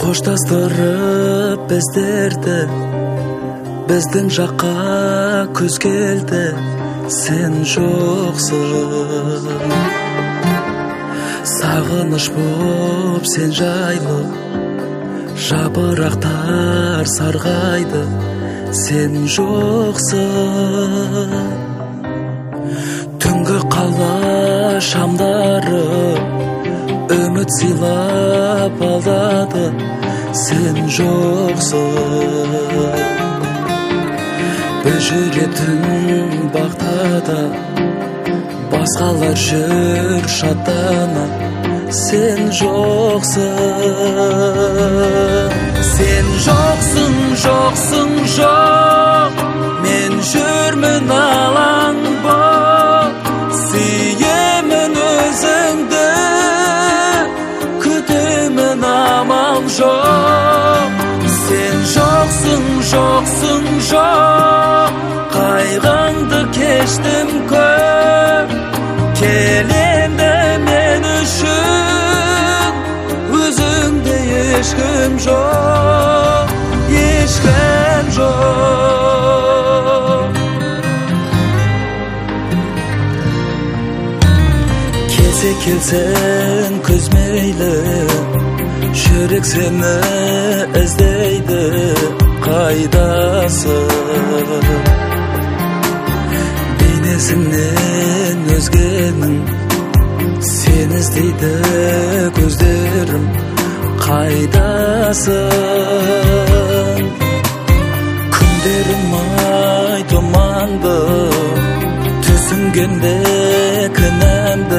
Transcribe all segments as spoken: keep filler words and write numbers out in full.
Коштастырып бездерди, биздин жакка күз келди, сен жоксуң. Сагыныч боп сен жайлы, жапырактар саргайды, сен жоксуң. Түнгө кала шамдары үмүт сыйлап алдады, сен жоксуң. Бөжүрөтүн бактада башкалар жүр шаттана, сен жоксуң. Сен жоксуң, жоксуң, жок, мен жүрмүн алаң боп, сүйемін өзіңді, күтемін амал жоқ. Сен жоксуң, жоксуң, жок, кайгаңды кечтим көп, келемде мен үшін, өзіңде ешкім жоқ, ешкім жоқ. Келсе келсең көз мейлі, жүрек сені іздейді, қайдасың? Бейнесіңнен өзгенің сен іздейді көздерім, қайдасың? Күндерім ай тұманды, түсінгенде кінәмді,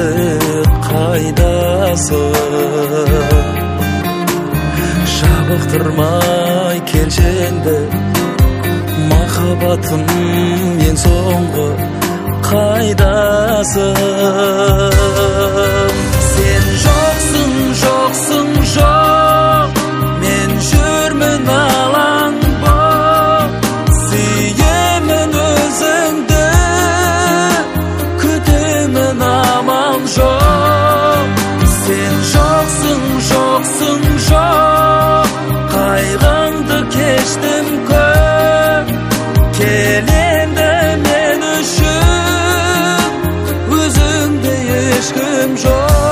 қайдасың? Жабықтырмай келшенді, махаббатым ең соңғы, қайдасың? Сен жоқсың, жоқсың, жоқ, мен жүрмін алаң боп, сүйемін өзіңді, күтемін амал жоқ. Сен жоқсың, жоқсың, жоқ, қайғаңды кештім көп, келемді мен үшін, өзіңде ешкім жоқ.